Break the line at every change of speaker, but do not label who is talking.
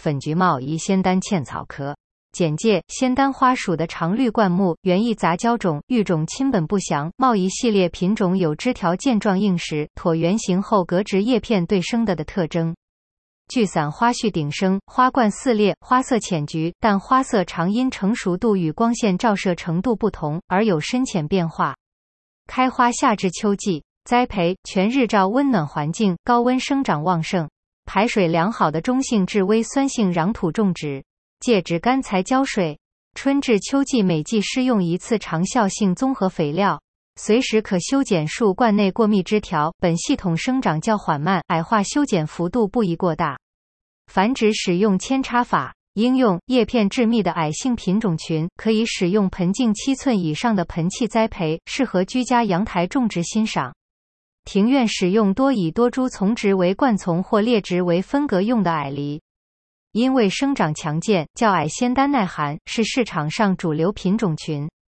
粉菊帽宜仙丹茜草科。简介：仙丹花属的常绿灌木，园艺杂交种，育种亲本不详。帽一系列品种有枝条健壮硬实、椭圆形后格直叶片对生的特征。聚散花序顶生，花冠四裂，花色浅橘，但花色常因成熟度与光线照射程度不同而有深浅变化。开花夏至秋季。栽培：全日照温暖环境，高温生长旺盛，排水良好的中性至微酸性壤土种植。借植干材浇水，春至秋季每季施用一次长效性综合肥料，随时可修剪树冠内过密枝条。本系统生长较缓慢，矮化修剪幅度不宜过大。繁殖使用扦插法。应用：叶片致密的矮性品种群，可以使用盆径7寸以上的盆器栽培，适合居家阳台种植欣赏。庭院使用多以多株丛植为冠丛或列植为分隔用的矮梨。因为生长强健，较矮仙丹耐寒，是市场上主流品种群。